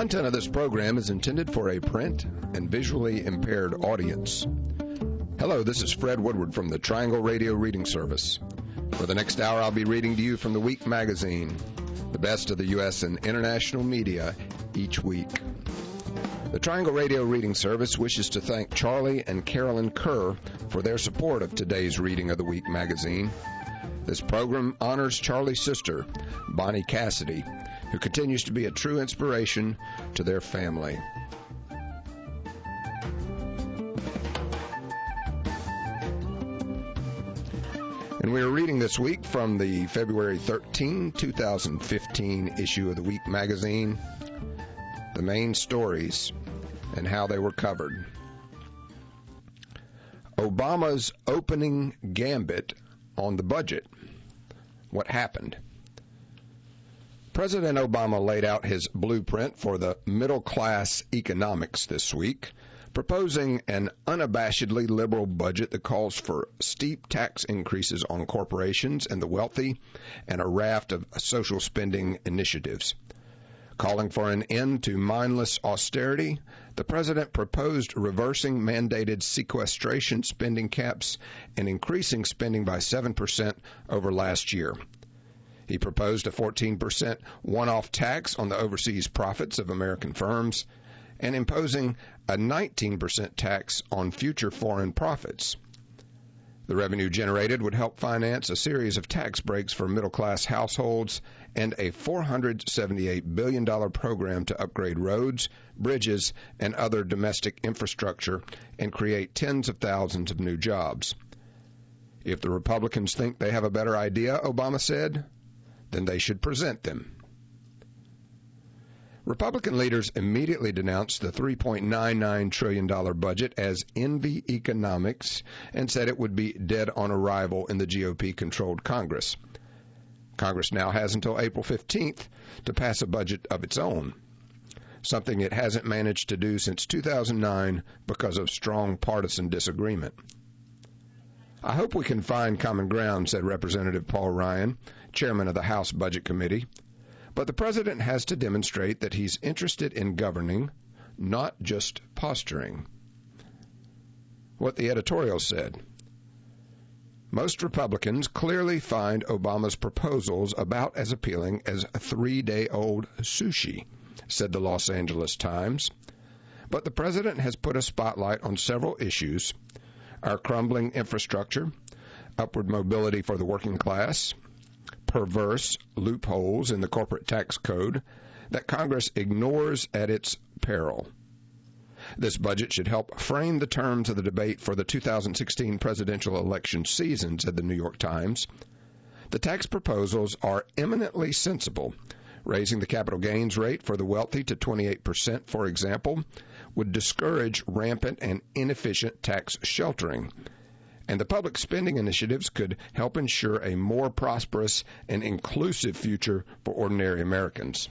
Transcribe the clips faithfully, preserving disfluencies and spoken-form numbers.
content of this program is intended for a print and visually impaired audience. Hello, this is Fred Woodward from the Triangle Radio Reading Service. For the next hour, I'll be reading to you from the Week magazine, the best of the U S and international media each week. The Triangle Radio Reading Service wishes to thank Charlie and Carolyn Kerr for their support of today's reading of the Week magazine. This program honors Charlie's sister, Bonnie Cassidy, who continues to be a true inspiration to their family. And we are reading this week from the February thirteenth, twenty fifteen issue of the Week magazine, the main stories and how they were covered. Obama's opening gambit on the budget. What happened? President Obama laid out his blueprint for the middle-class economics this week, proposing an unabashedly liberal budget that calls for steep tax increases on corporations and the wealthy and a raft of social spending initiatives. Calling for an end to mindless austerity, the president proposed reversing mandated sequestration spending caps and increasing spending by seven percent over last year. He proposed a fourteen percent one-off tax on the overseas profits of American firms and imposing a nineteen percent tax on future foreign profits. The revenue generated would help finance a series of tax breaks for middle-class households and a four hundred seventy-eight billion dollars program to upgrade roads, bridges, and other domestic infrastructure and create tens of thousands of new jobs. If the Republicans think they have a better idea, Obama said, then they should present them. Republican leaders immediately denounced the three point nine nine trillion dollars budget as envy economics and said it would be dead on arrival in the G O P-controlled Congress. Congress now has until April fifteenth to pass a budget of its own, something it hasn't managed to do since two thousand nine because of strong partisan disagreement. I hope we can find common ground, said Representative Paul Ryan, chairman of the House Budget Committee. But the president has to demonstrate that he's interested in governing, not just posturing. What the editorial said. Most Republicans clearly find Obama's proposals about as appealing as a three-day-old sushi, said the Los Angeles Times. But the president has put a spotlight on several issues: our crumbling infrastructure, upward mobility for the working class, perverse loopholes in the corporate tax code that Congress ignores at its peril. This budget should help frame the terms of the debate for the two thousand sixteen presidential election season, said the New York Times. The tax proposals are eminently sensible. Raising the capital gains rate for the wealthy to twenty-eight percent, for example, would discourage rampant and inefficient tax sheltering. And the public spending initiatives could help ensure a more prosperous and inclusive future for ordinary Americans.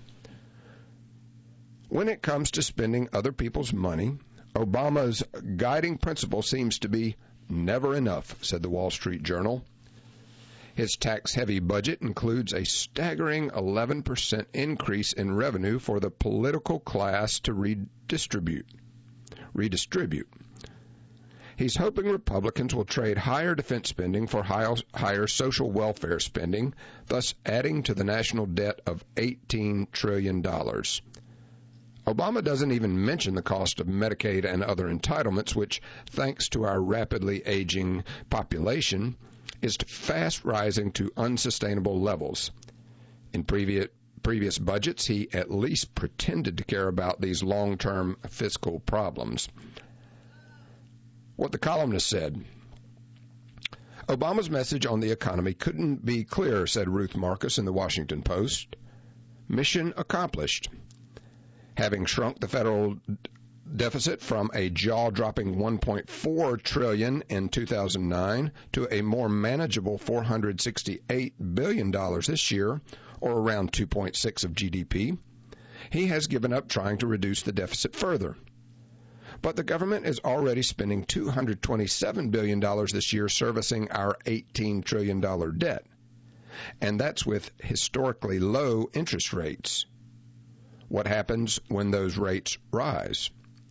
When it comes to spending other people's money, Obama's guiding principle seems to be never enough, said the Wall Street Journal. His tax-heavy budget includes a staggering eleven percent increase in revenue for the political class to redistribute. Redistribute. He's hoping Republicans will trade higher defense spending for higher social welfare spending, thus adding to the national debt of eighteen trillion dollars. Obama doesn't even mention the cost of Medicaid and other entitlements, which, thanks to our rapidly aging population, is fast rising to unsustainable levels. In previous previous budgets, he at least pretended to care about these long-term fiscal problems. What the columnist said. Obama's message on the economy couldn't be clearer, said Ruth Marcus in the Washington Post. Mission accomplished. Having shrunk the federal deficit from a jaw-dropping one point four trillion dollars in two thousand nine to a more manageable four hundred sixty-eight billion dollars this year, or around two point six of G D P, he has given up trying to reduce the deficit further. But the government is already spending two hundred twenty-seven billion dollars this year servicing our eighteen trillion dollars debt, and that's with historically low interest rates. What happens when those rates rise?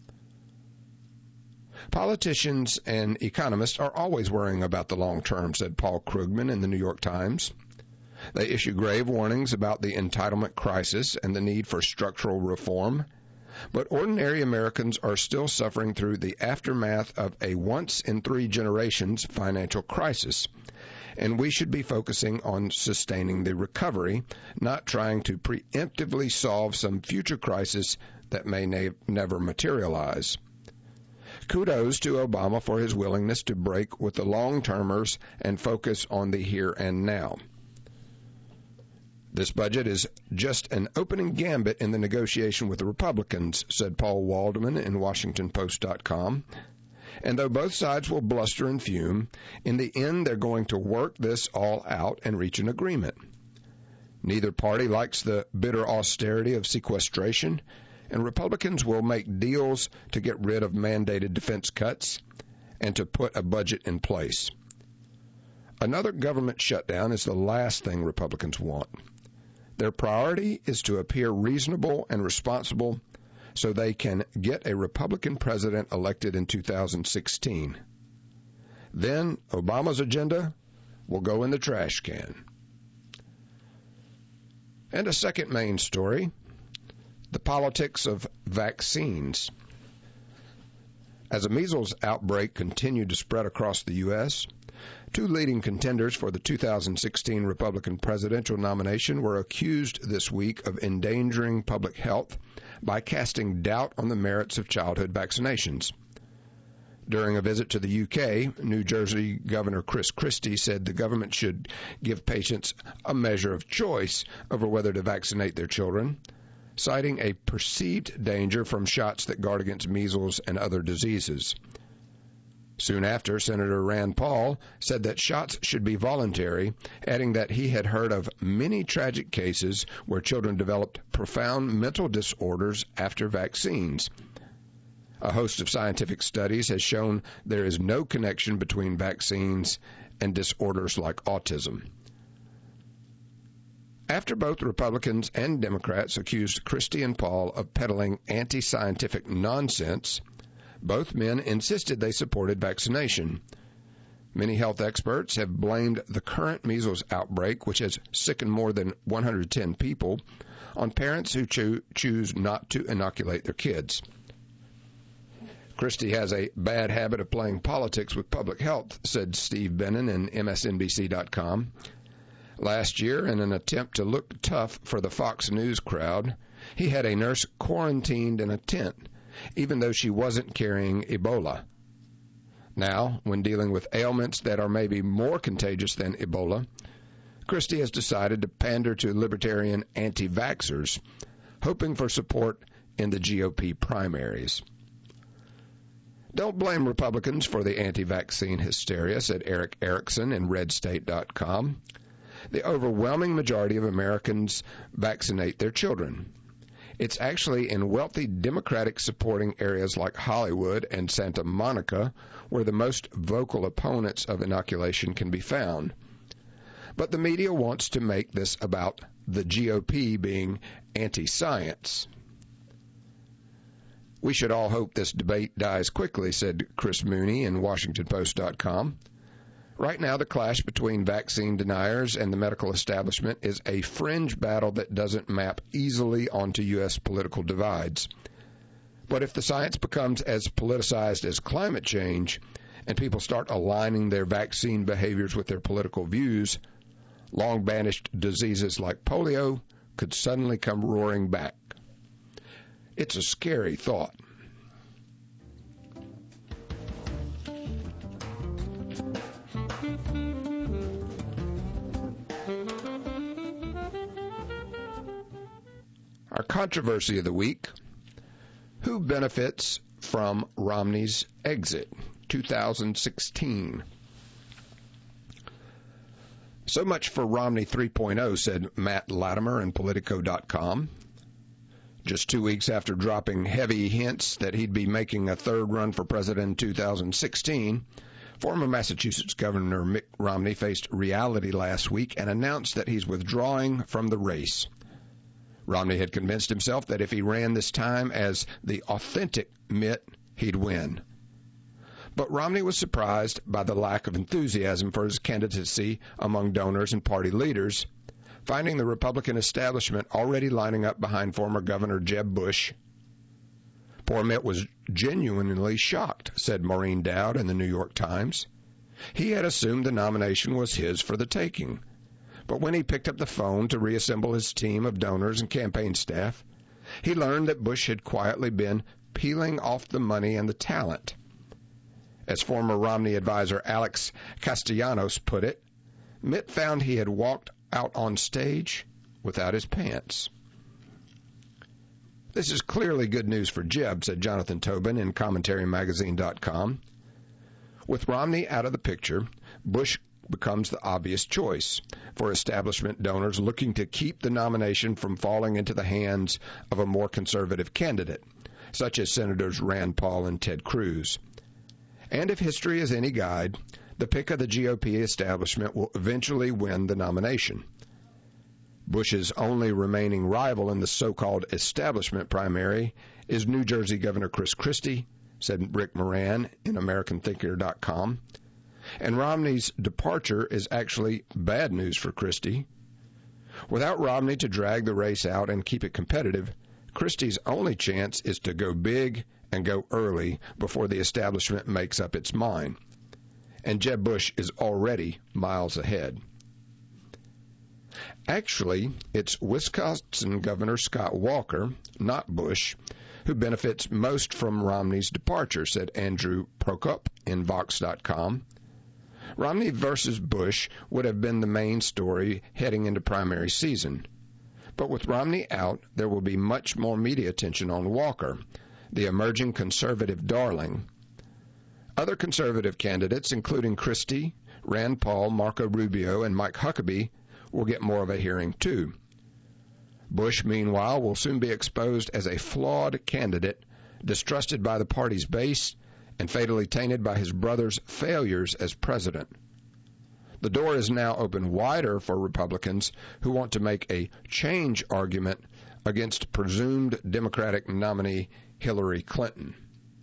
Politicians and economists are always worrying about the long term, said Paul Krugman in the New York Times. They issue grave warnings about the entitlement crisis and the need for structural reform. But ordinary Americans are still suffering through the aftermath of a once-in-three-generations financial crisis, and we should be focusing on sustaining the recovery, not trying to preemptively solve some future crisis that may ne- never materialize. Kudos to Obama for his willingness to break with the long-termers and focus on the here and now. This budget is just an opening gambit in the negotiation with the Republicans, said Paul Waldman in Washington Post dot com. And though both sides will bluster and fume, in the end they're going to work this all out and reach an agreement. Neither party likes the bitter austerity of sequestration, and Republicans will make deals to get rid of mandated defense cuts and to put a budget in place. Another government shutdown is the last thing Republicans want. Their priority is to appear reasonable and responsible so they can get a Republican president elected in two thousand sixteen. Then Obama's agenda will go in the trash can. And a second main story, the politics of vaccines. As a measles outbreak continued to spread across the U S, two leading contenders for the two thousand sixteen Republican presidential nomination were accused this week of endangering public health by casting doubt on the merits of childhood vaccinations. During a visit to the U K, New Jersey Governor Chris Christie said the government should give patients a measure of choice over whether to vaccinate their children, citing a perceived danger from shots that guard against measles and other diseases. Soon after, Senator Rand Paul said that shots should be voluntary, adding that he had heard of many tragic cases where children developed profound mental disorders after vaccines. A host of scientific studies has shown there is no connection between vaccines and disorders like autism. After both Republicans and Democrats accused Christie and Paul of peddling anti-scientific nonsense, both men insisted they supported vaccination. Many health experts have blamed the current measles outbreak, which has sickened more than one hundred ten people, on parents who cho- choose not to inoculate their kids. Christie has a bad habit of playing politics with public health, said Steve Bannon in M S N B C dot com. Last year, in an attempt to look tough for the Fox News crowd, he had a nurse quarantined in a tent, even though she wasn't carrying Ebola. Now, when dealing with ailments that are maybe more contagious than Ebola, Christie has decided to pander to libertarian anti-vaxxers, hoping for support in the G O P primaries. Don't blame Republicans for the anti-vaccine hysteria, said Eric Erickson in Red State dot com. The overwhelming majority of Americans vaccinate their children. It's actually in wealthy Democratic supporting areas like Hollywood and Santa Monica where the most vocal opponents of inoculation can be found. But the media wants to make this about the G O P being anti-science. We should all hope this debate dies quickly, said Chris Mooney in Washington Post dot com. Right now, the clash between vaccine deniers and the medical establishment is a fringe battle that doesn't map easily onto U S political divides. But if the science becomes as politicized as climate change and people start aligning their vaccine behaviors with their political views, long-banished diseases like polio could suddenly come roaring back. It's a scary thought. Our controversy of the week: who benefits from Romney's exit? two thousand sixteen. So much for Romney three point oh, said Matt Latimer in Politico dot com. Just two weeks after dropping heavy hints that he'd be making a third run for president in two thousand sixteen, former Massachusetts Governor Mitt Romney faced reality last week and announced that he's withdrawing from the race. Romney had convinced himself that if he ran this time as the authentic Mitt, he'd win. But Romney was surprised by the lack of enthusiasm for his candidacy among donors and party leaders, finding the Republican establishment already lining up behind former Governor Jeb Bush. Poor Mitt was genuinely shocked, said Maureen Dowd in the New York Times. He had assumed the nomination was his for the taking. But when he picked up the phone to reassemble his team of donors and campaign staff, he learned that Bush had quietly been peeling off the money and the talent. As former Romney advisor Alex Castellanos put it, Mitt found he had walked out on stage without his pants. This is clearly good news for Jeb, said Jonathan Tobin in commentary magazine dot com. With Romney out of the picture, Bush becomes the obvious choice for establishment donors looking to keep the nomination from falling into the hands of a more conservative candidate, such as Senators Rand Paul and Ted Cruz. And if history is any guide, the pick of the G O P establishment will eventually win the nomination. Bush's only remaining rival in the so-called establishment primary is New Jersey Governor Chris Christie, said Rick Moran in American Thinker dot com. And Romney's departure is actually bad news for Christie. Without Romney to drag the race out and keep it competitive, Christie's only chance is to go big and go early before the establishment makes up its mind. And Jeb Bush is already miles ahead. Actually, it's Wisconsin Governor Scott Walker, not Bush, who benefits most from Romney's departure, said Andrew Prokop in Vox dot com. Romney versus Bush would have been the main story heading into primary season. But with Romney out, there will be much more media attention on Walker, the emerging conservative darling. Other conservative candidates, including Christie, Rand Paul, Marco Rubio, and Mike Huckabee, will get more of a hearing too. Bush, meanwhile, will soon be exposed as a flawed candidate, distrusted by the party's base, and fatally tainted by his brother's failures as president. The door is now open wider for Republicans who want to make a change argument against presumed Democratic nominee Hillary Clinton.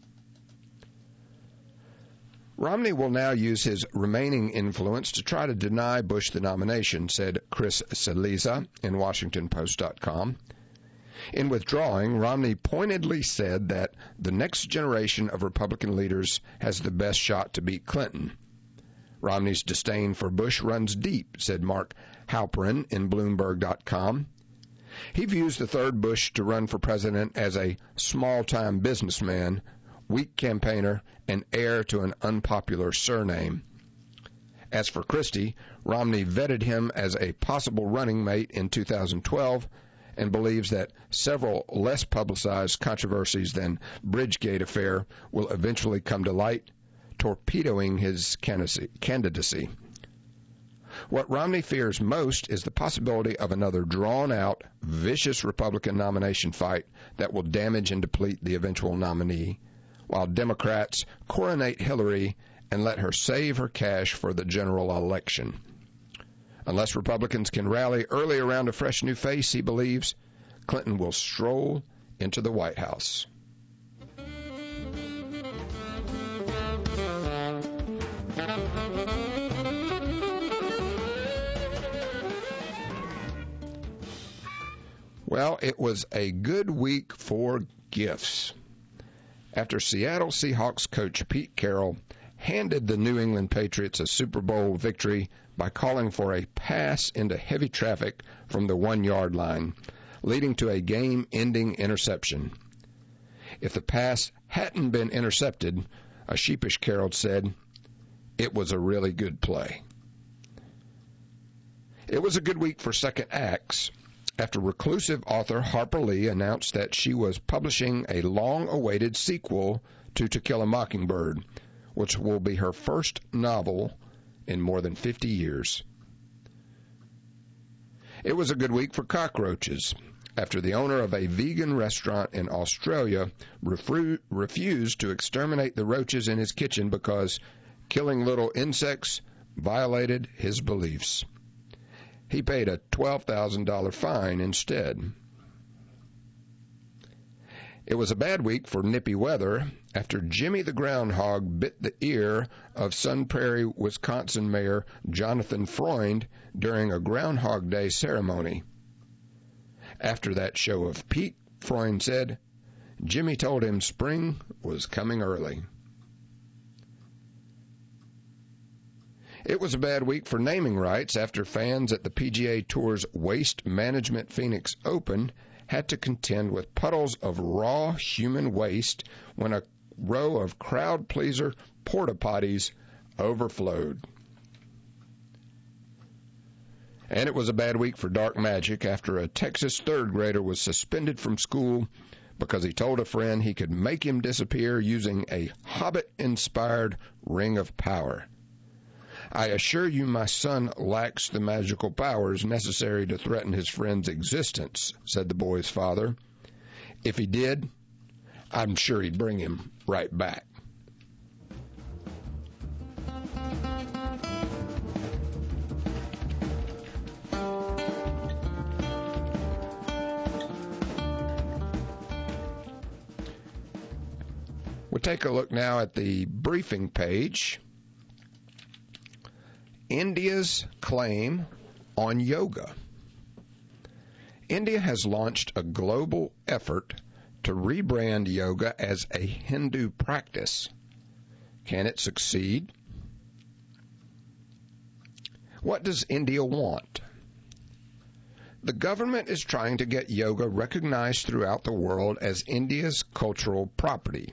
Romney will now use his remaining influence to try to deny Bush the nomination, said Chris Cillizza in Washington Post dot com. In withdrawing, Romney pointedly said that the next generation of Republican leaders has the best shot to beat Clinton. Romney's disdain for Bush runs deep, said Mark Halperin in Bloomberg dot com. He views the third Bush to run for president as a small-time businessman, weak campaigner, and heir to an unpopular surname. As for Christie, Romney vetted him as a possible running mate in two thousand twelve and believes that several less publicized controversies than Bridgegate affair will eventually come to light, torpedoing his candidacy. What Romney fears most is the possibility of another drawn-out, vicious Republican nomination fight that will damage and deplete the eventual nominee, while Democrats coronate Hillary and let her save her cash for the general election. Unless Republicans can rally early around a fresh new face, he believes, Clinton will stroll into the White House. Well, it was a good week for gifts. After Seattle Seahawks coach Pete Carroll handed the New England Patriots a Super Bowl victory by calling for a pass into heavy traffic from the one-yard line, leading to a game-ending interception. If the pass hadn't been intercepted, a sheepish Carroll said, it was a really good play. It was a good week for second acts after reclusive author Harper Lee announced that she was publishing a long-awaited sequel to To Kill a Mockingbird, which will be her first novel in more than fifty years. It was a good week for cockroaches after the owner of a vegan restaurant in Australia refru- refused to exterminate the roaches in his kitchen because killing little insects violated his beliefs. He paid a twelve thousand dollars fine instead. It was a bad week for nippy weather after Jimmy the Groundhog bit the ear of Sun Prairie, Wisconsin Mayor Jonathan Freund during a Groundhog Day ceremony. After that show of Pete, Freund said, Jimmy told him spring was coming early. It was a bad week for naming rights after fans at the P G A Tour's Waste Management Phoenix Open had to contend with puddles of raw human waste when a row of crowd-pleaser porta potties overflowed. And it was a bad week for dark magic after a Texas third grader was suspended from school because he told a friend he could make him disappear using a Hobbit-inspired ring of power. I assure you my son lacks the magical powers necessary to threaten his friend's existence, said the boy's father. If he did, I'm sure he'd bring him right back. We'll take a look now at the briefing page. India's claim on yoga. India has launched a global effort to rebrand yoga as a Hindu practice. Can it succeed? What does India want? The government is trying to get yoga recognized throughout the world as India's cultural property.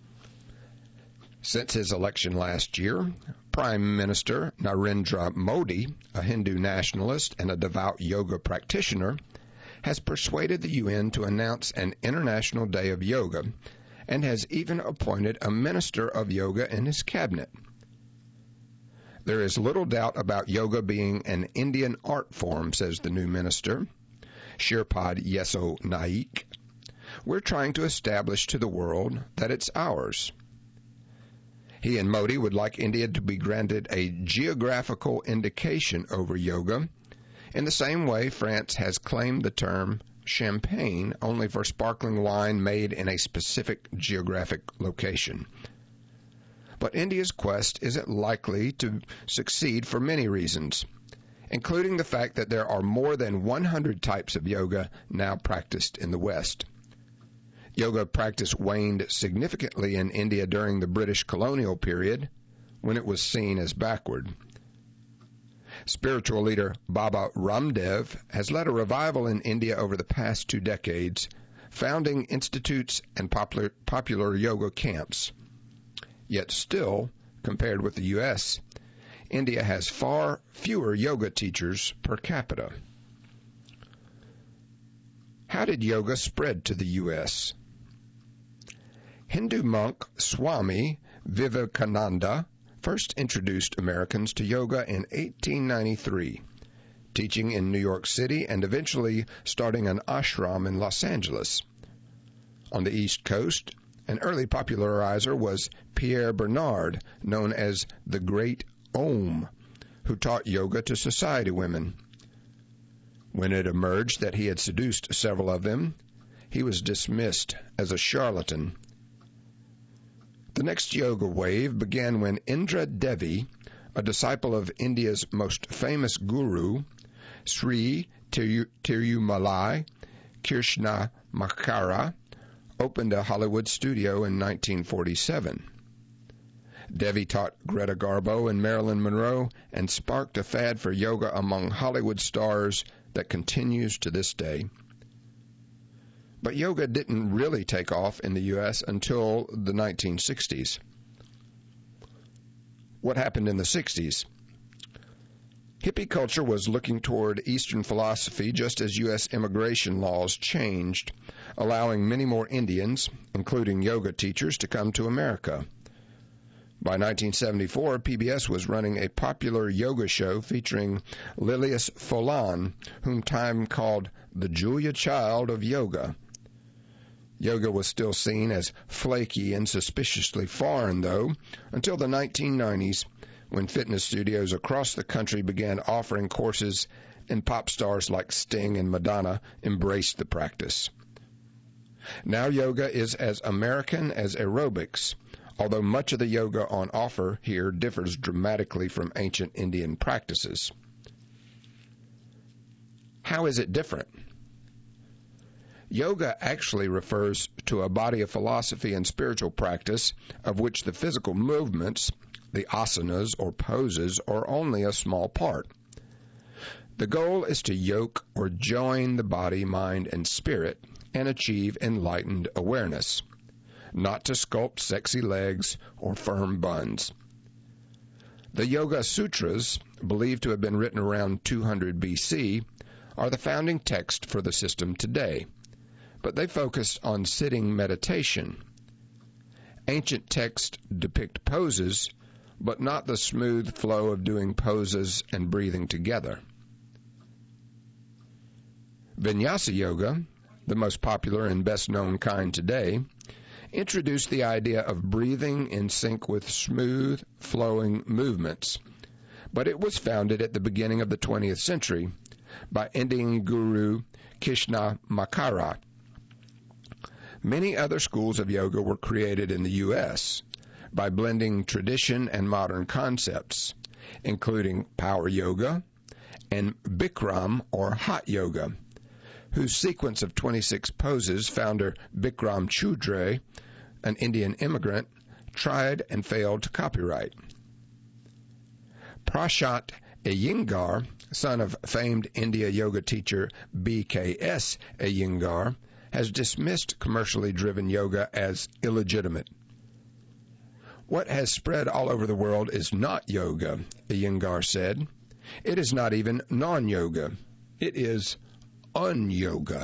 Since his election last year, Prime Minister Narendra Modi, a Hindu nationalist and a devout yoga practitioner, has persuaded the U N to announce an International Day of Yoga and has even appointed a minister of yoga in his cabinet. There is little doubt about yoga being an Indian art form, says the new minister, Shirpad Yeso Naik. We're trying to establish to the world that it's ours. He and Modi would like India to be granted a geographical indication over yoga, in the same way France has claimed the term champagne only for sparkling wine made in a specific geographic location. But India's quest isn't likely to succeed for many reasons, including the fact that there are more than one hundred types of yoga now practiced in the West. Yoga practice waned significantly in India during the British colonial period, when it was seen as backward. Spiritual leader Baba Ramdev has led a revival in India over the past two decades, founding institutes and popular, popular yoga camps. Yet still, compared with the U S, India has far fewer yoga teachers per capita. How did yoga spread to the U S? Hindu monk Swami Vivekananda first introduced Americans to yoga in eighteen ninety-three, teaching in New York City and eventually starting an ashram in Los Angeles. On the East Coast, an early popularizer was Pierre Bernard, known as the Great Om, who taught yoga to society women. When it emerged that he had seduced several of them, he was dismissed as a charlatan. The next yoga wave began when Indra Devi, a disciple of India's most famous guru, Sri Tirumalai Krishna Makara, opened a Hollywood studio in nineteen forty-seven. Devi taught Greta Garbo and Marilyn Monroe and sparked a fad for yoga among Hollywood stars that continues to this day. But yoga didn't really take off in the U S until the nineteen sixties. What happened in the sixties? Hippie culture was looking toward Eastern philosophy just as U S immigration laws changed, allowing many more Indians, including yoga teachers, to come to America. By nineteen seventy-four, P B S was running a popular yoga show featuring Lilias Folan, whom Time called the Julia Child of yoga. Yoga was still seen as flaky and suspiciously foreign, though, until the nineteen nineties, when fitness studios across the country began offering courses and pop stars like Sting and Madonna embraced the practice. Now yoga is as American as aerobics, although much of the yoga on offer here differs dramatically from ancient Indian practices. How is it different? Yoga actually refers to a body of philosophy and spiritual practice of which the physical movements, the asanas or poses, are only a small part. The goal is to yoke or join the body, mind, and spirit and achieve enlightened awareness, not to sculpt sexy legs or firm buns. The Yoga Sutras, believed to have been written around two hundred B C, are the founding text for the system today, but they focus on sitting meditation. Ancient texts depict poses, but not the smooth flow of doing poses and breathing together. Vinyasa Yoga, the most popular and best-known kind today, introduced the idea of breathing in sync with smooth, flowing movements, but it was founded at the beginning of the twentieth century by Indian guru Krishnamacharya. Many other schools of yoga were created in the U S by blending tradition and modern concepts, including power yoga and Bikram or hot yoga, whose sequence of twenty-six poses founder Bikram Choudhury, an Indian immigrant, tried and failed to copyright. Prashant Iyengar, son of famed India yoga teacher B K S Iyengar, has dismissed commercially driven yoga as illegitimate. What has spread all over the world is not yoga, Iyengar said. It is not even non-yoga. It is un-yoga.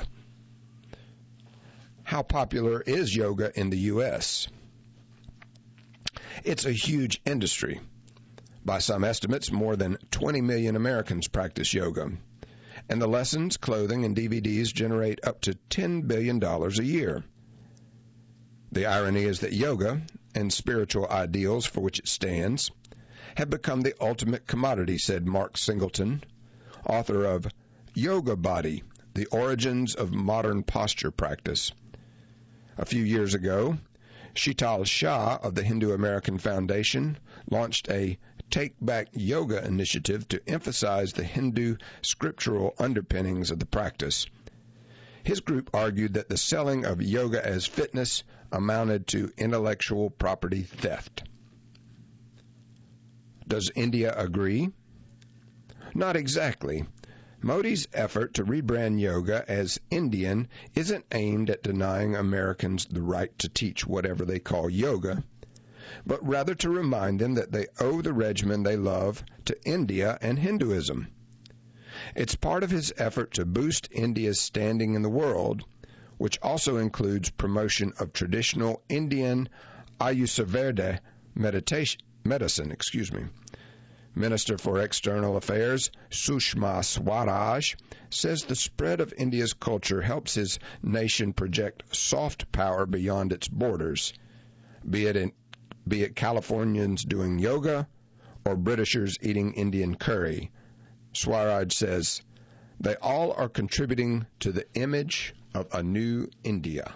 How popular is yoga in the U S? It's a huge industry. By some estimates, more than twenty million Americans practice yoga, and the lessons, clothing, and D V Ds generate up to ten billion dollars a year. The irony is that yoga, and spiritual ideals for which it stands, have become the ultimate commodity, said Mark Singleton, author of Yoga Body, The Origins of Modern Posture Practice. A few years ago, Sheetal Shah of the Hindu American Foundation launched a Take Back Yoga initiative to emphasize the Hindu scriptural underpinnings of the practice. His group argued that the selling of yoga as fitness amounted to intellectual property theft. Does India agree? Not exactly. Modi's effort to rebrand yoga as Indian isn't aimed at denying Americans the right to teach whatever they call yoga, but rather to remind them that they owe the regimen they love to India and Hinduism. It's part of his effort to boost India's standing in the world, which also includes promotion of traditional Indian Ayurveda meditation, medicine. Excuse me. Minister for External Affairs Sushma Swaraj says the spread of India's culture helps his nation project soft power beyond its borders, be it in, be it Californians doing yoga or Britishers eating Indian curry. Swaraj says they all are contributing to the image of a new India.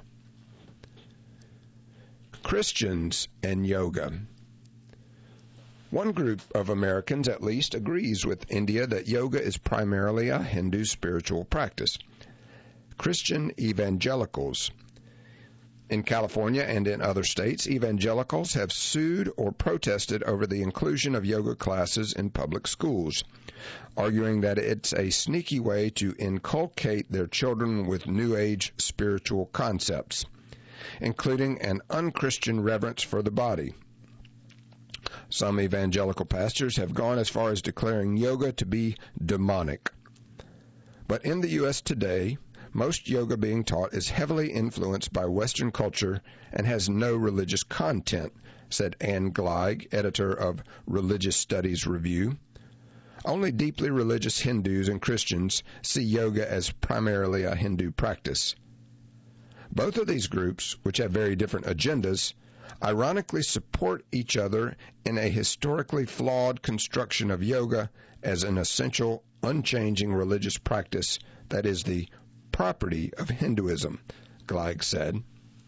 Christians and yoga. One group of Americans, at least, agrees with India that yoga is primarily a Hindu spiritual practice. Christian evangelicals. In California and in other states, evangelicals have sued or protested over the inclusion of yoga classes in public schools, arguing that it's a sneaky way to inculcate their children with New Age spiritual concepts, including an unchristian reverence for the body. Some evangelical pastors have gone as far as declaring yoga to be demonic. But in the U S today, most yoga being taught is heavily influenced by Western culture and has no religious content, said Ann Gleig, editor of Religious Studies Review. Only deeply religious Hindus and Christians see yoga as primarily a Hindu practice. Both of these groups, which have very different agendas, ironically support each other in a historically flawed construction of yoga as an essential, unchanging religious practice that is the property of Hinduism, Gleig said.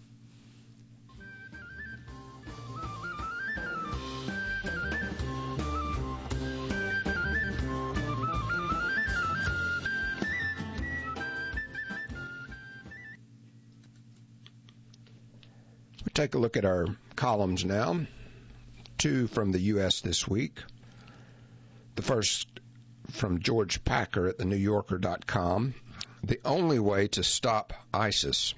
We'll take a look at our columns now. Two from the U S this week. The first from George Packer at the New Yorker dot com. The only way to stop ISIS.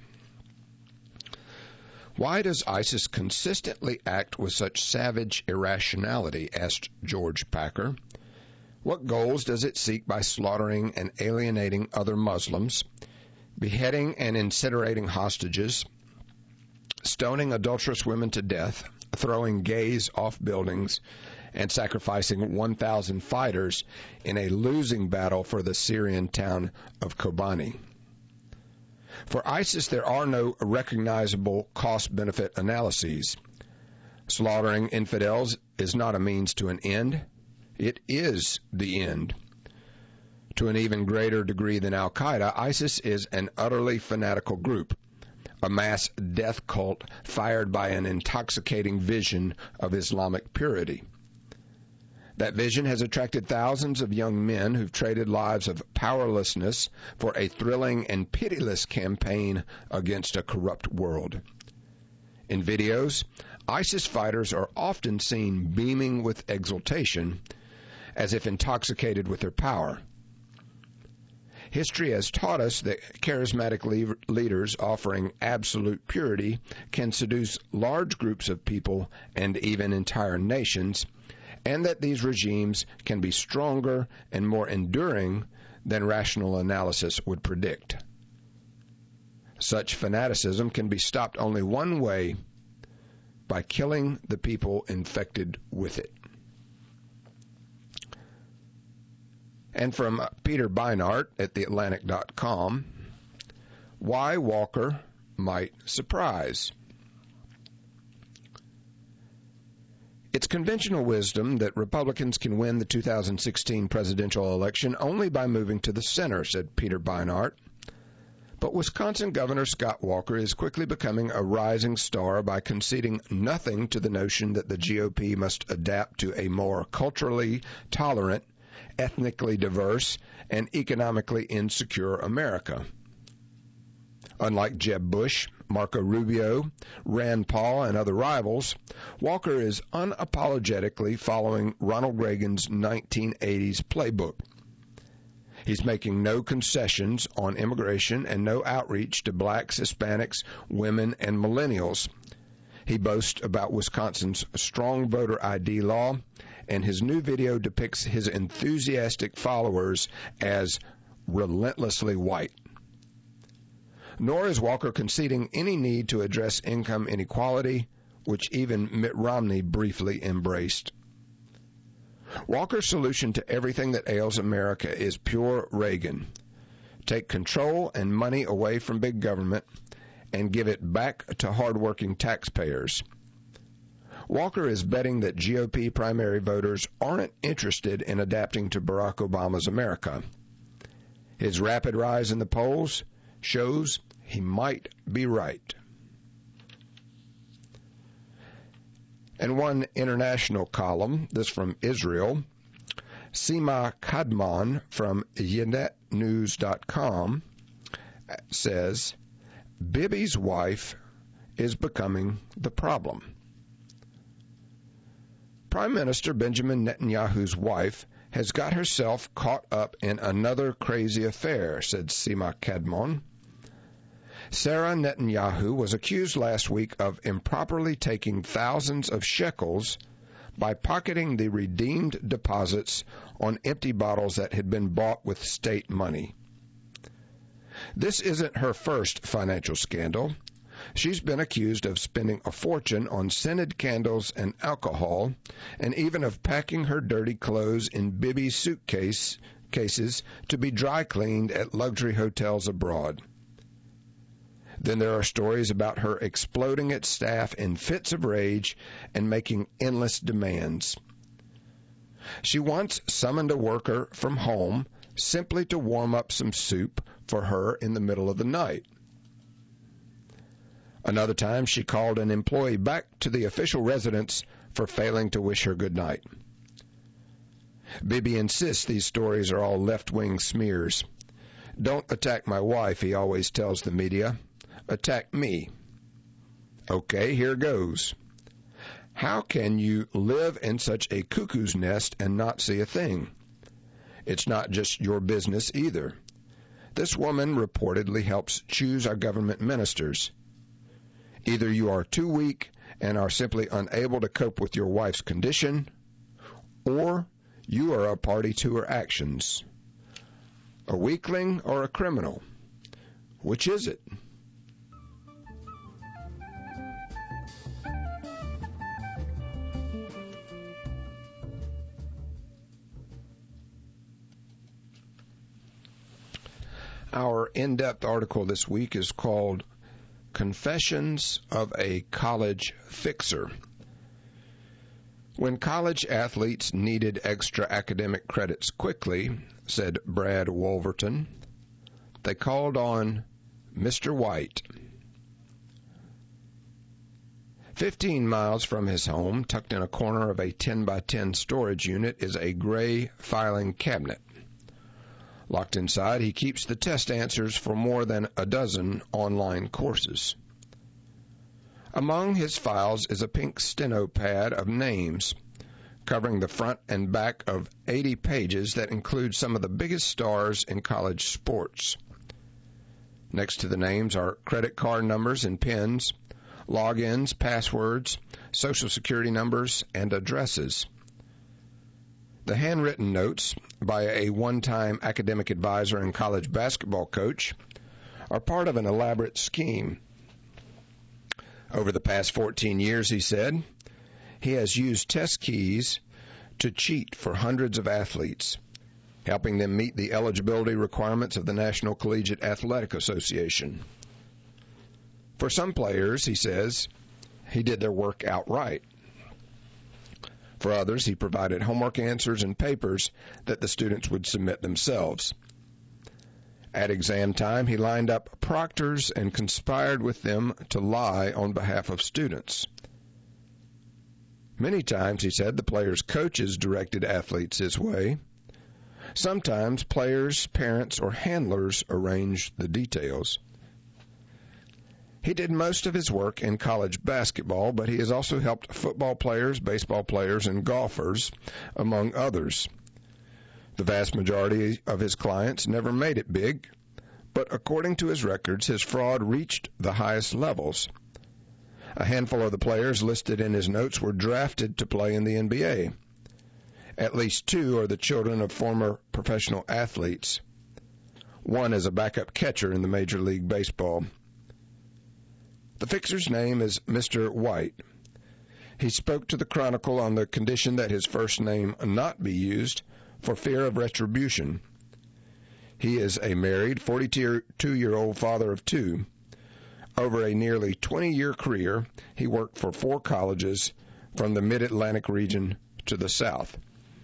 Why does ISIS consistently act with such savage irrationality? Asked George Packer. What goals does it seek by slaughtering and alienating other Muslims, beheading and incinerating hostages, stoning adulterous women to death, throwing gays off buildings, and sacrificing one thousand fighters in a losing battle for the Syrian town of Kobani? For ISIS, there are no recognizable cost-benefit analyses. Slaughtering infidels is not a means to an end. It is the end. To an even greater degree than Al-Qaeda, ISIS is an utterly fanatical group, a mass death cult fired by an intoxicating vision of Islamic purity. That vision has attracted thousands of young men who've traded lives of powerlessness for a thrilling and pitiless campaign against a corrupt world. In videos, ISIS fighters are often seen beaming with exultation, as if intoxicated with their power. History has taught us that charismatic le- leaders offering absolute purity can seduce large groups of people and even entire nations, and that these regimes can be stronger and more enduring than rational analysis would predict. Such fanaticism can be stopped only one way: by killing the people infected with it. And from Peter Beinart at the Atlantic dot com, why Walker might surprise. It's conventional wisdom that Republicans can win the two thousand sixteen presidential election only by moving to the center, said Peter Beinart. But Wisconsin Governor Scott Walker is quickly becoming a rising star by conceding nothing to the notion that the G O P must adapt to a more culturally tolerant, ethnically diverse, and economically insecure America. Unlike Jeb Bush, Marco Rubio, Rand Paul, and other rivals, Walker is unapologetically following Ronald Reagan's nineteen eighties playbook. He's making no concessions on immigration and no outreach to blacks, Hispanics, women, and millennials. He boasts about Wisconsin's strong voter I D law, and his new video depicts his enthusiastic followers as relentlessly white. Nor is Walker conceding any need to address income inequality, which even Mitt Romney briefly embraced. Walker's solution to everything that ails America is pure Reagan. Take control and money away from big government and give it back to hardworking taxpayers. Walker is betting that G O P primary voters aren't interested in adapting to Barack Obama's America. His rapid rise in the polls shows he might be right. And one international column, this from Israel, Sima Kadmon from Yedioth News dot com says, Bibi's wife is becoming the problem. Prime Minister Benjamin Netanyahu's wife has got herself caught up in another crazy affair, said Sima Kadmon. Sarah Netanyahu was accused last week of improperly taking thousands of shekels by pocketing the redeemed deposits on empty bottles that had been bought with state money. This isn't her first financial scandal. She's been accused of spending a fortune on scented candles and alcohol, and even of packing her dirty clothes in Bibi suitcase cases to be dry cleaned at luxury hotels abroad. Then there are stories about her exploding at staff in fits of rage and making endless demands. She once summoned a worker from home simply to warm up some soup for her in the middle of the night. Another time, she called an employee back to the official residence for failing to wish her good night. Bibi insists these stories are all left-wing smears. Don't attack my wife, he always tells the media. Attack me. Okay, here goes. How can you live in such a cuckoo's nest and not see a thing? It's not just your business either. This woman reportedly helps choose our government ministers. Either you are too weak and are simply unable to cope with your wife's condition, or you are a party to her actions. A weakling or a criminal? Which is it? Our in-depth article this week is called Confessions of a College Fixer. When college athletes needed extra academic credits quickly, said Brad Wolverton, they called on Mister White. Fifteen miles from his home, tucked in a corner of a ten by ten storage unit, is a gray filing cabinet. Locked inside, he keeps the test answers for more than a dozen online courses. Among his files is a pink steno pad of names, covering the front and back of eighty pages that include some of the biggest stars in college sports. Next to the names are credit card numbers and pins, logins, passwords, social security numbers, and addresses. The handwritten notes by a one-time academic advisor and college basketball coach are part of an elaborate scheme. Over the past fourteen years, he said, he has used test keys to cheat for hundreds of athletes, helping them meet the eligibility requirements of the National Collegiate Athletic Association. For some players, he says, he did their work outright. For others, he provided homework answers and papers that the students would submit themselves. At exam time, he lined up proctors and conspired with them to lie on behalf of students. Many times, he said, the players' coaches directed athletes his way. Sometimes players, parents, or handlers arranged the details. He did most of his work in college basketball, but he has also helped football players, baseball players, and golfers, among others. The vast majority of his clients never made it big, but according to his records, his fraud reached the highest levels. A handful of the players listed in his notes were drafted to play in the N B A. At least two are the children of former professional athletes. One is a backup catcher in the Major League Baseball. The fixer's name is Mister White. He spoke to the Chronicle on the condition that his first name not be used for fear of retribution. He is a married, forty-two-year-old father of two. Over a nearly twenty-year career, he worked for four colleges from the Mid-Atlantic region to the South.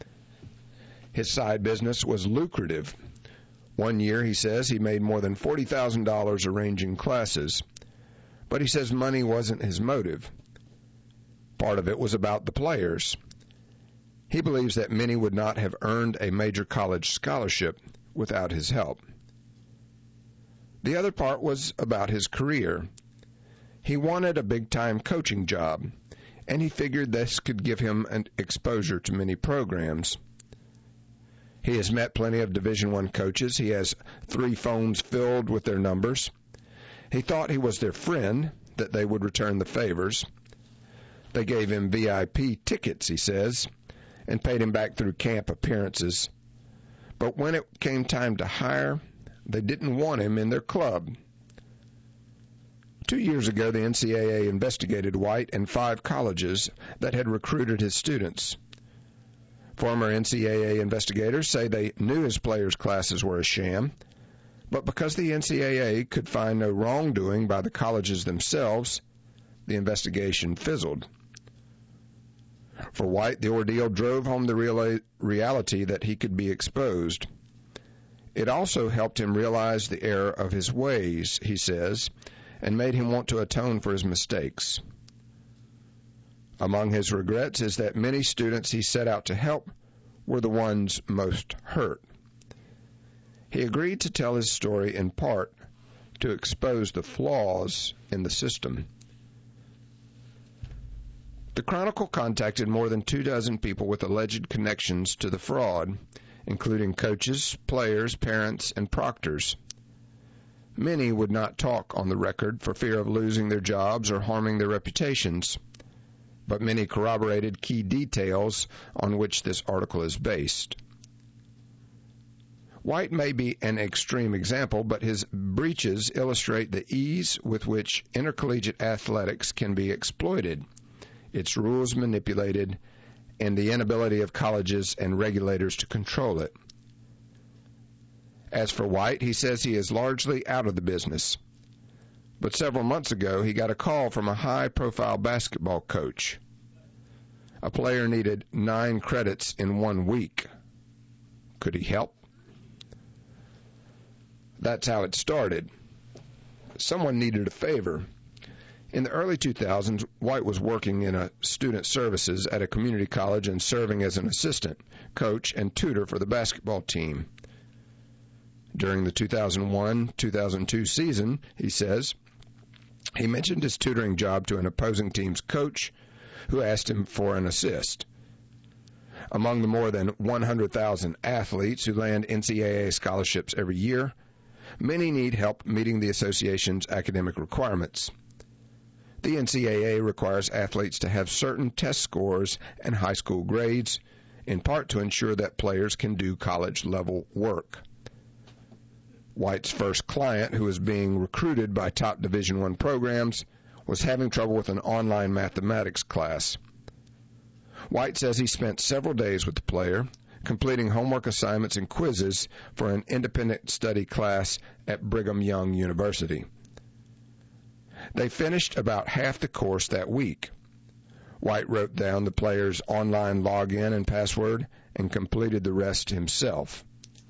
His side business was lucrative. One year, he says, he made more than forty thousand dollars arranging classes. But he says money wasn't his motive. Part of it was about the players. He believes that many would not have earned a major college scholarship without his help. The other part was about his career. He wanted a big-time coaching job, and he figured this could give him an exposure to many programs. He has met plenty of Division I coaches. He has three phones filled with their numbers. He thought he was their friend, that they would return the favors. They gave him V I P tickets, he says, and paid him back through camp appearances. But when it came time to hire, they didn't want him in their club. Two years ago, the N C double A investigated White and five colleges that had recruited his students. Former N C double A investigators say they knew his players' classes were a sham, but because the N C double A could find no wrongdoing by the colleges themselves, the investigation fizzled. For White, the ordeal drove home the real reality that he could be exposed. It also helped him realize the error of his ways, he says, and made him want to atone for his mistakes. Among his regrets is that many students he set out to help were the ones most hurt. He agreed to tell his story in part to expose the flaws in the system. The Chronicle contacted more than two dozen people with alleged connections to the fraud, including coaches, players, parents, and proctors. Many would not talk on the record for fear of losing their jobs or harming their reputations, but many corroborated key details on which this article is based. White may be an extreme example, but his breaches illustrate the ease with which intercollegiate athletics can be exploited, its rules manipulated, and the inability of colleges and regulators to control it. As for White, he says he is largely out of the business. But several months ago, he got a call from a high-profile basketball coach. A player needed nine credits in one week. Could he help? That's how it started. Someone needed a favor. In the early two thousands, White was working in a student services at a community college and serving as an assistant, coach, and tutor for the basketball team. During the two thousand one two thousand two season, he says, he mentioned his tutoring job to an opposing team's coach who asked him for an assist. Among the more than one hundred thousand athletes who land N C double A scholarships every year, many need help meeting the association's academic requirements. The N C double A requires athletes to have certain test scores and high school grades, in part to ensure that players can do college-level work. White's first client, who was being recruited by top Division I programs, was having trouble with an online mathematics class. White says he spent several days with the player, completing homework assignments and quizzes for an independent study class at Brigham Young University. They finished about half the course that week. White wrote down the player's online login and password and completed the rest himself.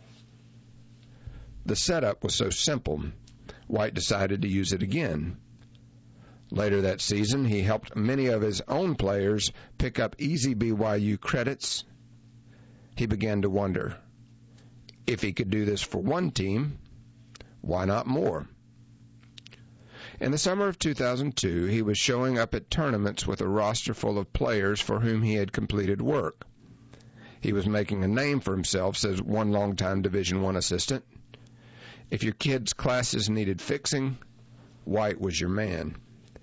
The setup was so simple, White decided to use it again. Later that season, he helped many of his own players pick up easy B Y U credits. He began to wonder, if he could do this for one team, why not more? In the summer of two thousand two, he was showing up at tournaments with a roster full of players for whom he had completed work. He was making a name for himself, says one longtime Division I assistant. If your kids' classes needed fixing, White was your man.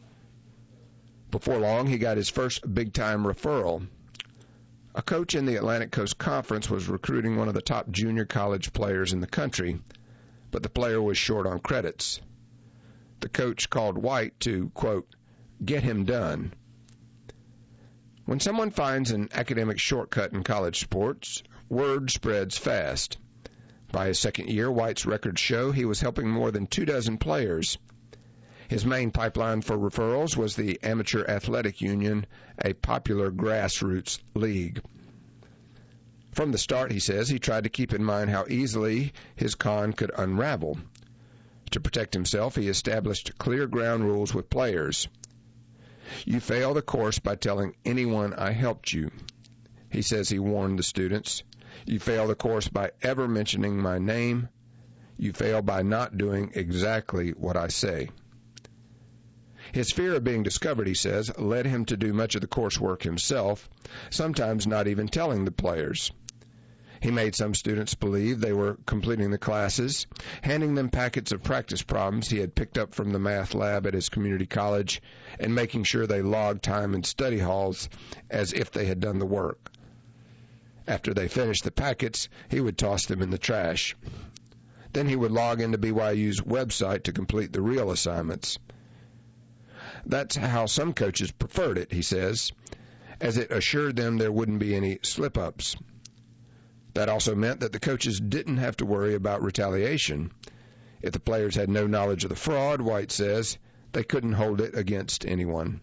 Before long, he got his first big-time referral. A coach in the Atlantic Coast Conference was recruiting one of the top junior college players in the country, but the player was short on credits. The coach called White to, quote, get him done. When someone finds an academic shortcut in college sports, word spreads fast. By his second year, White's records show he was helping more than two dozen players. His main pipeline for referrals was the Amateur Athletic Union, a popular grassroots league. From the start, he says, he tried to keep in mind how easily his con could unravel. To protect himself, he established clear ground rules with players. You fail the course by telling anyone I helped you. He says he warned the students. You fail the course by ever mentioning my name. You fail by not doing exactly what I say. His fear of being discovered, he says, led him to do much of the coursework himself, sometimes not even telling the players. He made some students believe they were completing the classes, handing them packets of practice problems he had picked up from the math lab at his community college, and making sure they logged time in study halls as if they had done the work. After they finished the packets, he would toss them in the trash. Then he would log into B Y U's website to complete the real assignments. That's how some coaches preferred it, he says, as it assured them there wouldn't be any slip-ups. That also meant that the coaches didn't have to worry about retaliation. If the players had no knowledge of the fraud, White says, they couldn't hold it against anyone.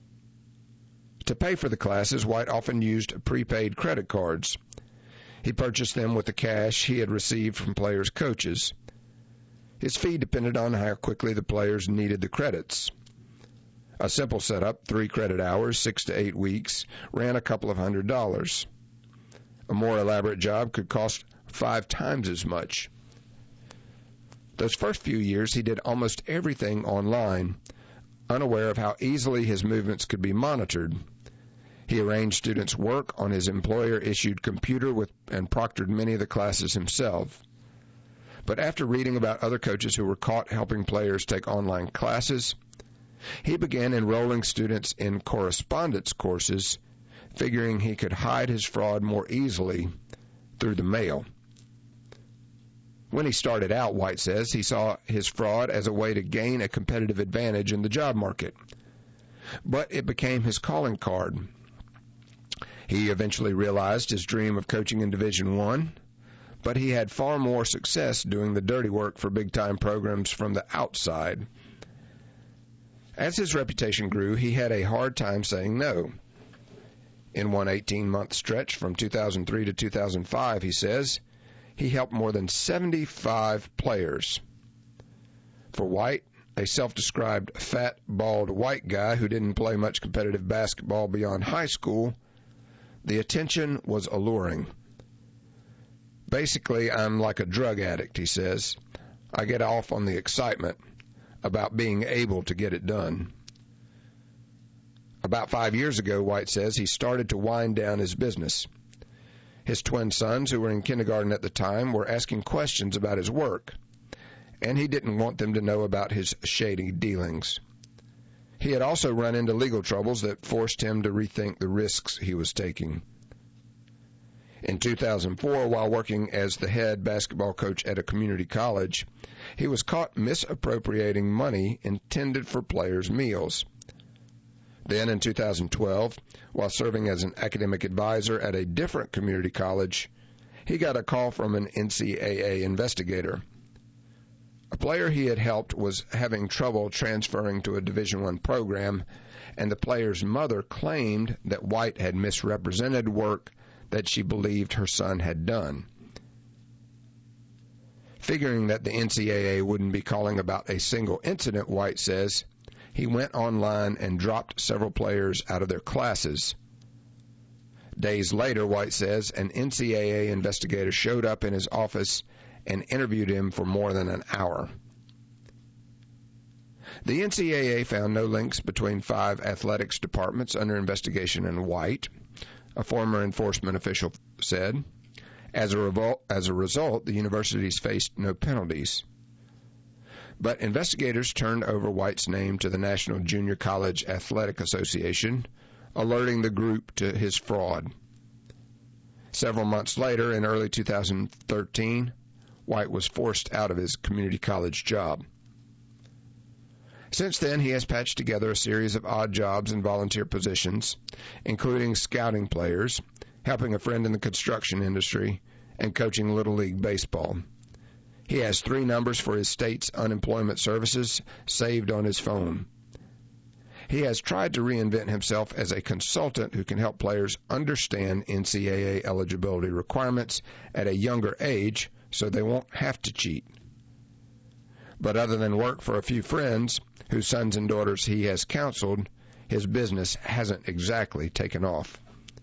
To pay for the classes, White often used prepaid credit cards. He purchased them with the cash he had received from players' coaches. His fee depended on how quickly the players needed the credits. A simple setup, three credit hours, six to eight weeks, ran a couple of hundred dollars. A more elaborate job could cost five times as much. Those first few years, he did almost everything online, unaware of how easily his movements could be monitored. He arranged students' work on his employer-issued computer with, and proctored many of the classes himself. But after reading about other coaches who were caught helping players take online classes, he began enrolling students in correspondence courses, figuring he could hide his fraud more easily through the mail. When he started out, White says, he saw his fraud as a way to gain a competitive advantage in the job market. But it became his calling card. He eventually realized his dream of coaching in Division One, but he had far more success doing the dirty work for big-time programs from the outside. As his reputation grew, he had a hard time saying no. In one eighteen-month stretch from two thousand three to two thousand five, he says, he helped more than seventy-five players. For White, a self-described fat, bald white guy who didn't play much competitive basketball beyond high school, the attention was alluring. Basically, I'm like a drug addict, he says. I get off on the excitement about being able to get it done. About five years ago, White says, he started to wind down his business. His twin sons, who were in kindergarten at the time, were asking questions about his work, and he didn't want them to know about his shady dealings. He had also run into legal troubles that forced him to rethink the risks he was taking. In two thousand four, while working as the head basketball coach at a community college, he was caught misappropriating money intended for players' meals. Then in two thousand twelve, while serving as an academic advisor at a different community college, he got a call from an N C double A investigator. A player he had helped was having trouble transferring to a Division One program, and the player's mother claimed that White had misrepresented work that she believed her son had done. Figuring that the N C double A wouldn't be calling about a single incident, White says, he went online and dropped several players out of their classes. Days later, White says, an N C double A investigator showed up in his office and interviewed him for more than an hour. The N C double A found no links between five athletics departments under investigation and White, a former enforcement official said. As a, revol- as a result, the universities faced no penalties. But investigators turned over White's name to the National Junior College Athletic Association, alerting the group to his fraud. Several months later, in early two thousand thirteen, White was forced out of his community college job. Since then, he has patched together a series of odd jobs and volunteer positions, including scouting players, helping a friend in the construction industry, and coaching Little League Baseball. He has three numbers for his state's unemployment services saved on his phone. He has tried to reinvent himself as a consultant who can help players understand N C double A eligibility requirements at a younger age so they won't have to cheat. But other than work for a few friends, whose sons and daughters he has counseled, his business hasn't exactly taken off.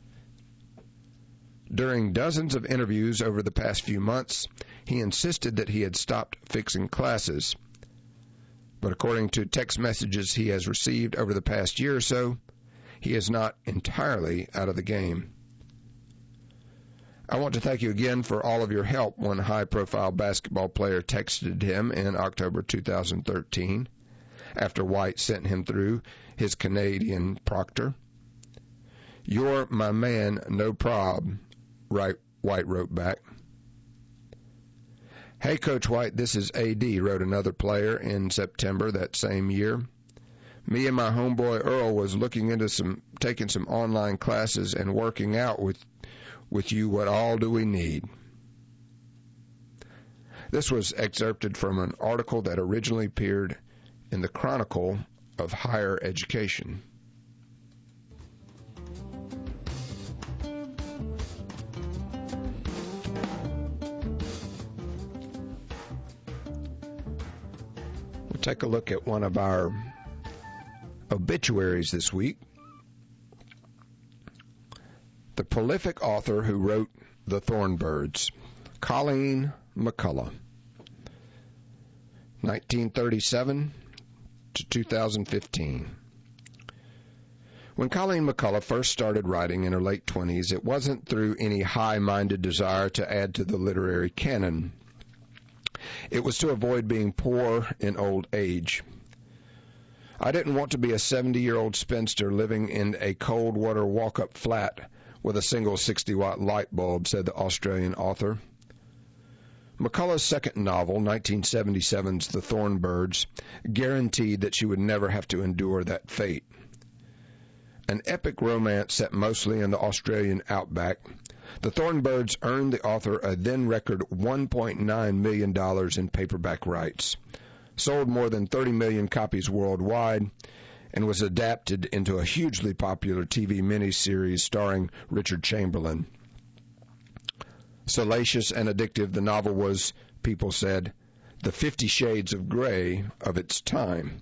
During dozens of interviews over the past few months, he insisted that he had stopped fixing classes. But according to text messages he has received over the past year or so, he is not entirely out of the game. I want to thank you again for all of your help, one high-profile basketball player texted him in October two thousand thirteen, after White sent him through his Canadian proctor. You're my man, no prob, White wrote back. Hey, Coach White, this is A D, wrote another player in September that same year. Me and my homeboy Earl was looking into some, taking some online classes and working out with with you. What all do we need? This was excerpted from an article that originally appeared in the Chronicle of Higher Education. take a look at one of our obituaries this week. The prolific author who wrote The Thornbirds, Colleen McCullough, nineteen thirty-seven to two thousand fifteen. When Colleen McCullough first started writing in her late twenties, it wasn't through any high-minded desire to add to the literary canon. It was to avoid being poor in old age. I didn't want to be a seventy-year-old spinster living in a cold-water walk-up flat with a single sixty-watt light bulb, said the Australian author. McCullough's second novel, nineteen seventy-seven's The Thornbirds, guaranteed that she would never have to endure that fate. An epic romance set mostly in the Australian outback, The Thornbirds earned the author a then-record one point nine million dollars in paperback rights, sold more than thirty million copies worldwide, and was adapted into a hugely popular T V miniseries starring Richard Chamberlain. Salacious and addictive, the novel was, people said, the Fifty Shades of Grey of its time.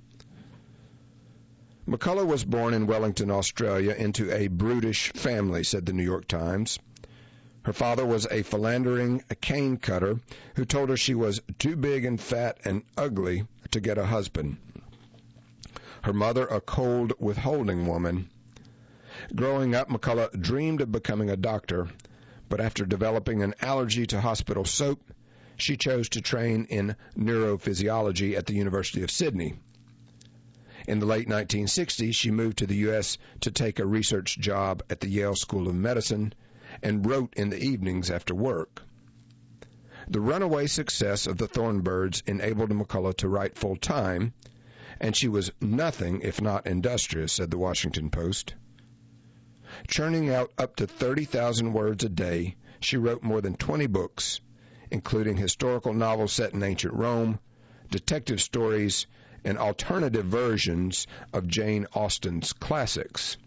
McCullough was born in Wellington, Australia, into a brutish family, said the New York Times. Her father was a philandering cane cutter who told her she was too big and fat and ugly to get a husband. Her mother, a cold, withholding woman. Growing up, McCullough dreamed of becoming a doctor, but after developing an allergy to hospital soap, she chose to train in neurophysiology at the University of Sydney. In the late nineteen sixties, she moved to the U S to take a research job at the Yale School of Medicine and wrote in the evenings after work. The runaway success of The Thornbirds enabled McCullough to write full-time, and she was nothing if not industrious, said the Washington Post. Churning out up to thirty thousand words a day, she wrote more than twenty books, including historical novels set in ancient Rome, detective stories, and alternative versions of Jane Austen's classics.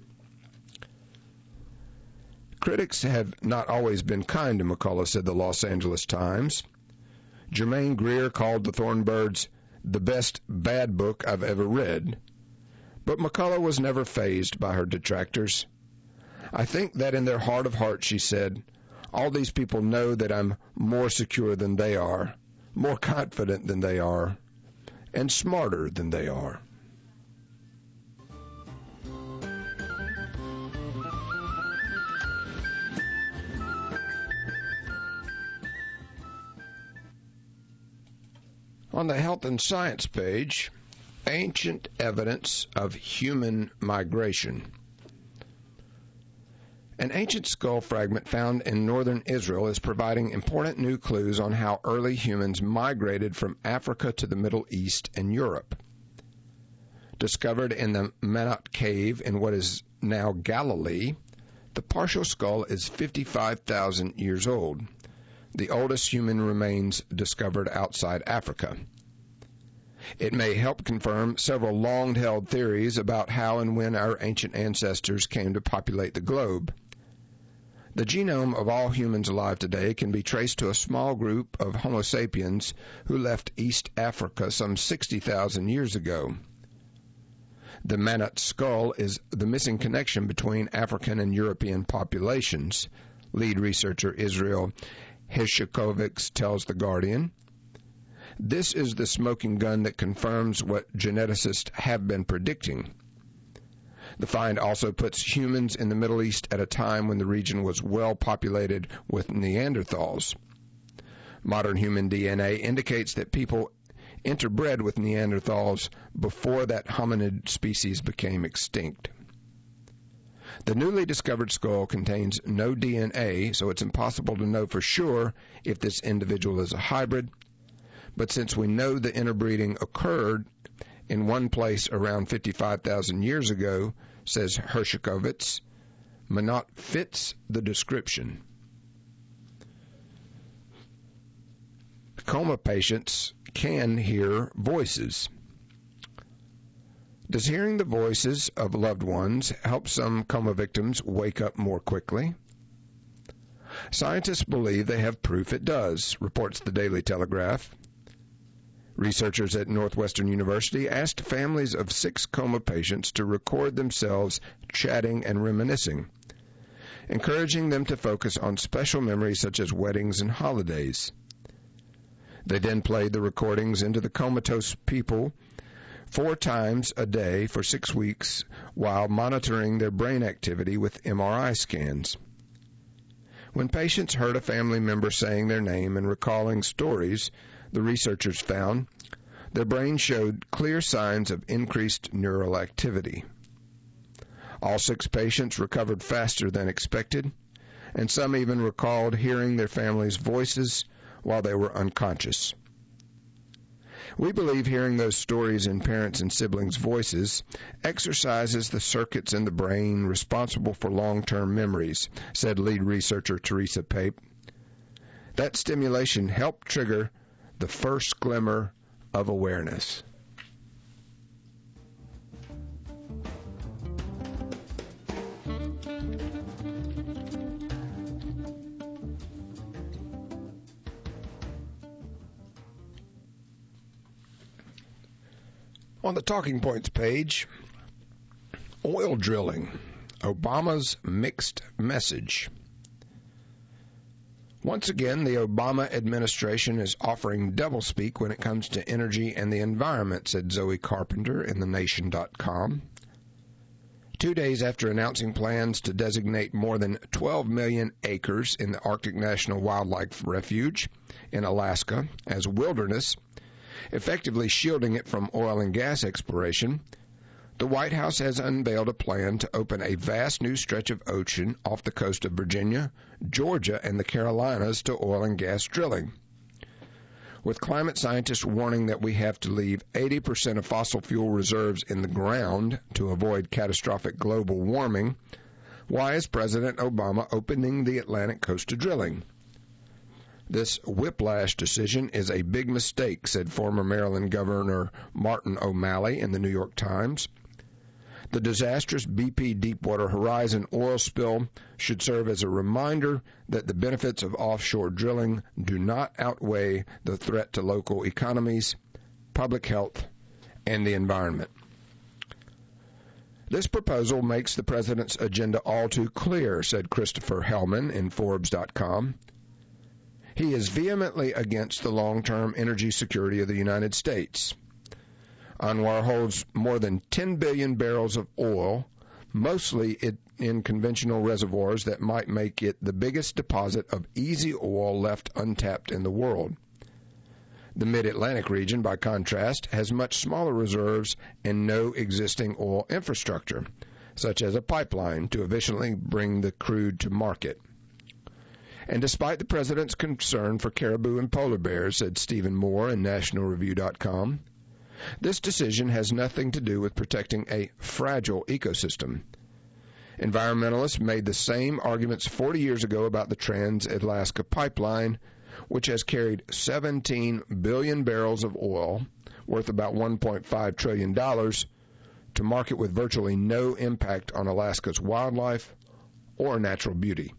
Critics have not always been kind to McCullough, said the Los Angeles Times. Germaine Greer called The Thornbirds the best bad book I've ever read. But McCullough was never fazed by her detractors. I think that in their heart of hearts, she said, all these people know that I'm more secure than they are, more confident than they are, and smarter than they are. On the Health and Science page, ancient evidence of human migration. An ancient skull fragment found in northern Israel is providing important new clues on how early humans migrated from Africa to the Middle East and Europe. Discovered in the Manat Cave in what is now Galilee, the partial skull is fifty-five thousand years old, the oldest human remains discovered outside Africa. It may help confirm several long-held theories about how and when our ancient ancestors came to populate the globe. The genome of all humans alive today can be traced to a small group of Homo sapiens who left East Africa some sixty thousand years ago. The Manat skull is the missing connection between African and European populations, lead researcher Israel Hershikovich tells The Guardian. This is the smoking gun that confirms what geneticists have been predicting. The find also puts humans in the Middle East at a time when the region was well populated with Neanderthals. Modern human D N A indicates that people interbred with Neanderthals before that hominid species became extinct. The newly discovered skull contains no D N A, so it's impossible to know for sure if this individual is a hybrid. But since we know the interbreeding occurred in one place around fifty-five thousand years ago, says Hershikovich, Manat fits the description. Coma patients can hear voices. Does hearing the voices of loved ones help some coma victims wake up more quickly? Scientists believe they have proof it does, reports the Daily Telegraph. Researchers at Northwestern University asked families of six coma patients to record themselves chatting and reminiscing, encouraging them to focus on special memories such as weddings and holidays. They then played the recordings into the comatose people four times a day for six weeks while monitoring their brain activity with M R I scans. When patients heard a family member saying their name and recalling stories, the researchers found their brain showed clear signs of increased neural activity. All six patients recovered faster than expected, and some even recalled hearing their families' voices while they were unconscious. We believe hearing those stories in parents' and siblings' voices exercises the circuits in the brain responsible for long-term memories, said lead researcher Teresa Pape. That stimulation helped trigger the first glimmer of awareness. On the Talking Points page, oil drilling, Obama's mixed message. Once again, the Obama administration is offering doublespeak when it comes to energy and the environment, said Zoe Carpenter in the nation dot com. Two days after announcing plans to designate more than twelve million acres in the Arctic National Wildlife Refuge in Alaska as wilderness, effectively shielding it from oil and gas exploration, the White House has unveiled a plan to open a vast new stretch of ocean off the coast of Virginia, Georgia, and the Carolinas to oil and gas drilling. With climate scientists warning that we have to leave eighty percent of fossil fuel reserves in the ground to avoid catastrophic global warming, why is President Obama opening the Atlantic coast to drilling? This whiplash decision is a big mistake, said former Maryland Governor Martin O'Malley in the New York Times. The disastrous B P Deepwater Horizon oil spill should serve as a reminder that the benefits of offshore drilling do not outweigh the threat to local economies, public health, and the environment. This proposal makes the president's agenda all too clear, said Christopher Hellman in Forbes dot com. He is vehemently against the long-term energy security of the United States. ANWR holds more than ten billion barrels of oil, mostly in conventional reservoirs that might make it the biggest deposit of easy oil left untapped in the world. The Mid-Atlantic region, by contrast, has much smaller reserves and no existing oil infrastructure, such as a pipeline to efficiently bring the crude to market. And despite the president's concern for caribou and polar bears, said Stephen Moore in National Review dot com, this decision has nothing to do with protecting a fragile ecosystem. Environmentalists made the same arguments forty years ago about the Trans-Alaska Pipeline, which has carried seventeen billion barrels of oil, worth about one point five trillion dollars, to market with virtually no impact on Alaska's wildlife or natural beauty.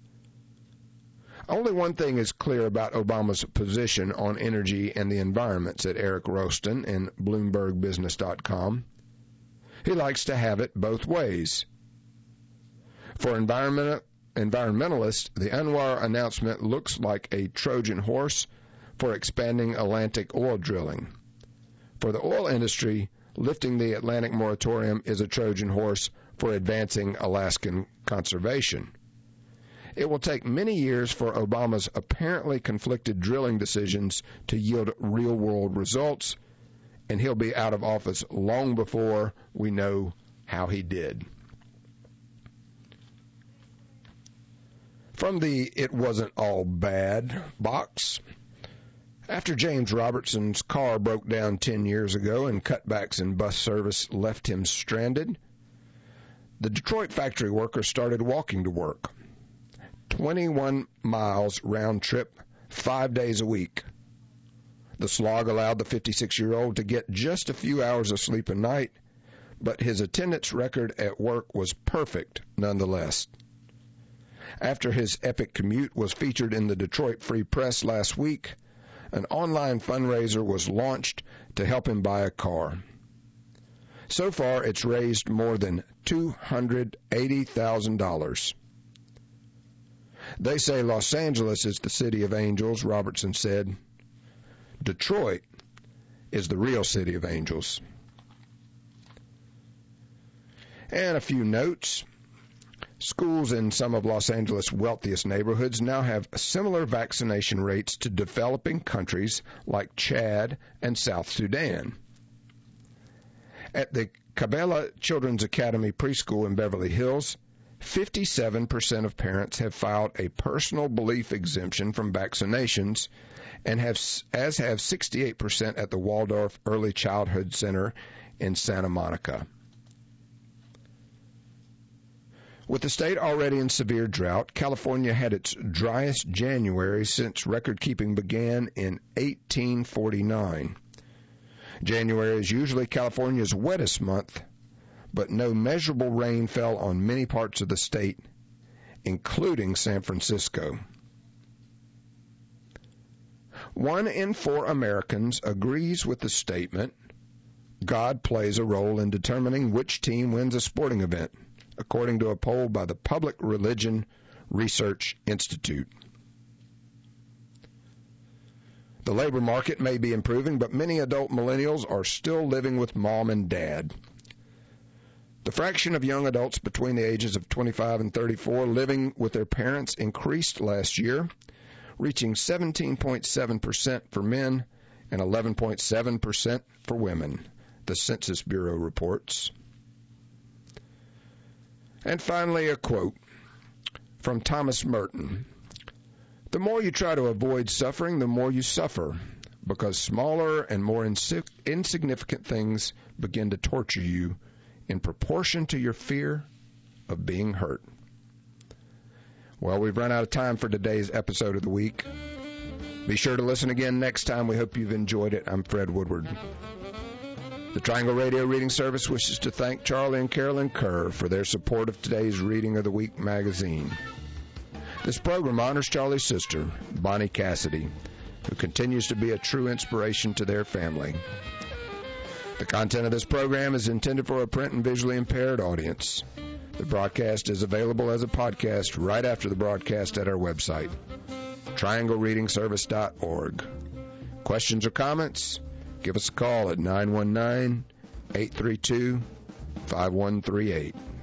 Only one thing is clear about Obama's position on energy and the environment, said Eric Roston in Bloomberg Business dot com. He likes to have it both ways. For environment, environmentalists, the ANWR announcement looks like a Trojan horse for expanding Atlantic oil drilling. For the oil industry, lifting the Atlantic moratorium is a Trojan horse for advancing Alaskan conservation. It will take many years for Obama's apparently conflicted drilling decisions to yield real-world results, and he'll be out of office long before we know how he did. From the It Wasn't All Bad box, after James Robertson's car broke down ten years ago and cutbacks in bus service left him stranded, the Detroit factory worker started walking to work. twenty-one miles round trip, five days a week. The slog allowed the fifty-six-year-old to get just a few hours of sleep a night, but his attendance record at work was perfect nonetheless. After his epic commute was featured in the Detroit Free Press last week, an online fundraiser was launched to help him buy a car. So far, it's raised more than two hundred eighty thousand dollars. They say Los Angeles is the city of angels, Robertson said. Detroit is the real city of angels. And a few notes. Schools in some of Los Angeles' wealthiest neighborhoods now have similar vaccination rates to developing countries like Chad and South Sudan. At the Cabela Children's Academy preschool in Beverly Hills, fifty-seven percent of parents have filed a personal belief exemption from vaccinations, and have, as have sixty-eight percent at the Waldorf Early Childhood Center in Santa Monica. With the state already in severe drought, California had its driest January since record-keeping began in eighteen forty-nine. January is usually California's wettest month, but no measurable rain fell on many parts of the state, including San Francisco. One in four Americans agrees with the statement, God plays a role in determining which team wins a sporting event, according to a poll by the Public Religion Research Institute. The labor market may be improving, but many adult millennials are still living with mom and dad. The fraction of young adults between the ages of twenty-five and thirty-four living with their parents increased last year, reaching seventeen point seven percent for men and eleven point seven percent for women, the Census Bureau reports. And finally, a quote from Thomas Merton. The more you try to avoid suffering, the more you suffer, because smaller and more insi- insignificant things begin to torture you in proportion to your fear of being hurt. Well, we've run out of time for today's episode of the week. Be sure to listen again next time. We hope you've enjoyed it. I'm Fred Woodward. The Triangle Radio Reading Service wishes to thank Charlie and Carolyn Kerr for their support of today's Reading of the Week magazine. This program honors Charlie's sister, Bonnie Cassidy, who continues to be a true inspiration to their family. The content of this program is intended for a print and visually impaired audience. The broadcast is available as a podcast right after the broadcast at our website, triangle reading service dot org. Questions or comments? Give us a call at nine one nine, eight three two, five one three eight.